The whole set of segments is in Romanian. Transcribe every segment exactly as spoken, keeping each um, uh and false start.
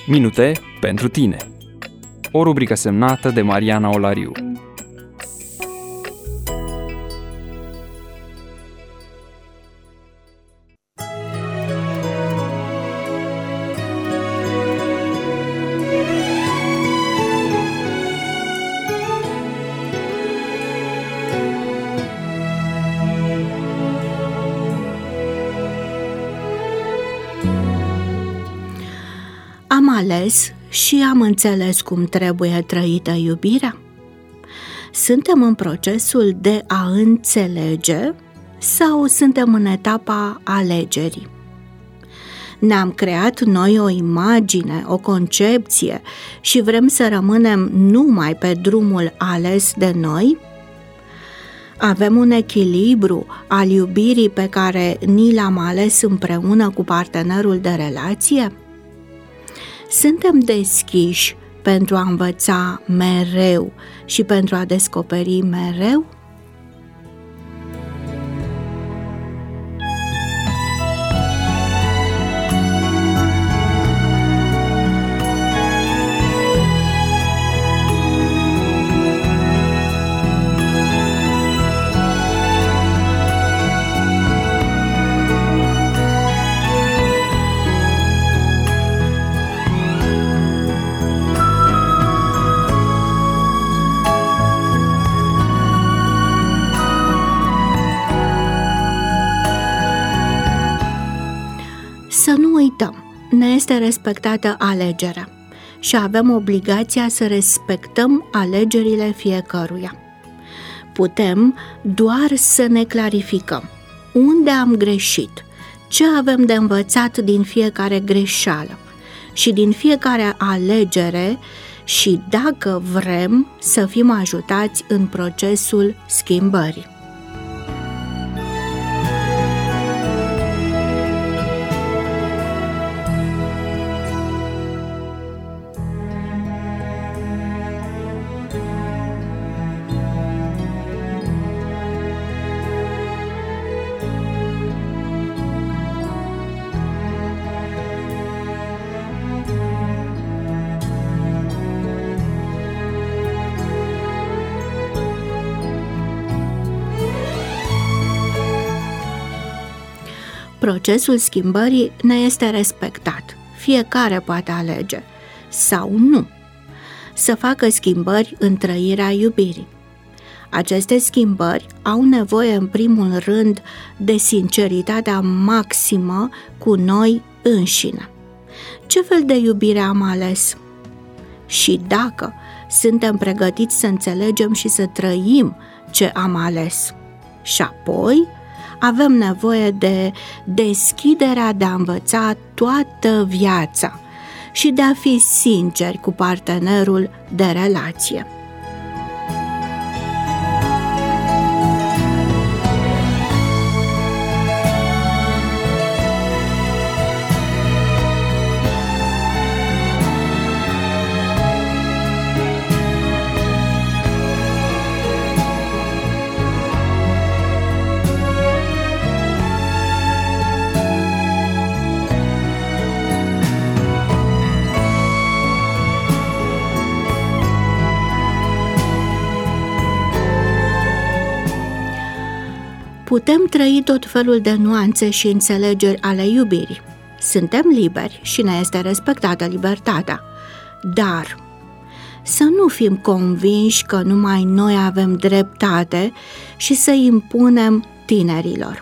Minute pentru tine. O rubrică semnată de Mariana Olariu. Am ales și am înțeles cum trebuie trăită iubirea? Suntem în procesul de a înțelege sau suntem în etapa alegerii? Ne-am creat noi o imagine, o concepție și vrem să rămânem numai pe drumul ales de noi? Avem un echilibru al iubirii pe care ni l-am ales împreună cu partenerul de relație? Suntem deschiși pentru a învăța mereu și pentru a descoperi mereu? Să nu uităm, ne este respectată alegerea și avem obligația să respectăm alegerile fiecăruia. Putem doar să ne clarificăm unde am greșit, ce avem de învățat din fiecare greșeală și din fiecare alegere și dacă vrem să fim ajutați în procesul schimbării. Procesul schimbării ne este respectat. Fiecare poate alege sau nu să facă schimbări în trăirea iubirii. Aceste schimbări au nevoie în primul rând de sinceritatea maximă cu noi înșine. Ce fel de iubire am ales? Și dacă suntem pregătiți să înțelegem și să trăim ce am ales? Și apoi avem nevoie de deschiderea de a învăța toată viața și de a fi sinceri cu partenerul de relație. Putem trăi tot felul de nuanțe și înțelegeri ale iubirii. Suntem liberi și ne este respectată libertatea, dar să nu fim convinși că numai noi avem dreptate și să impunem tinerilor.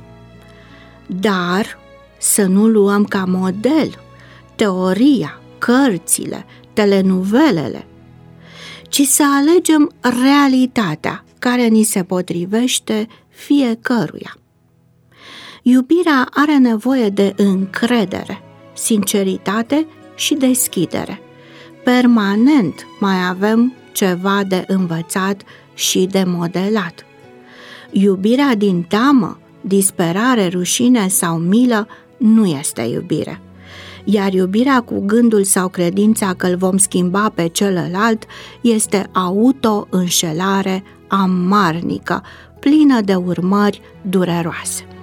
Dar să nu luăm ca model teoria, cărțile, telenovelele, ci să alegem realitatea care ni se potrivește fiecăruia. Iubirea are nevoie de încredere, sinceritate și deschidere. Permanent mai avem ceva de învățat și de modelat. Iubirea din teamă, disperare, rușine sau milă nu este iubire. Iar iubirea cu gândul sau credința că îl vom schimba pe celălalt este auto-înșelare amarnică, plină de urmări dureroase.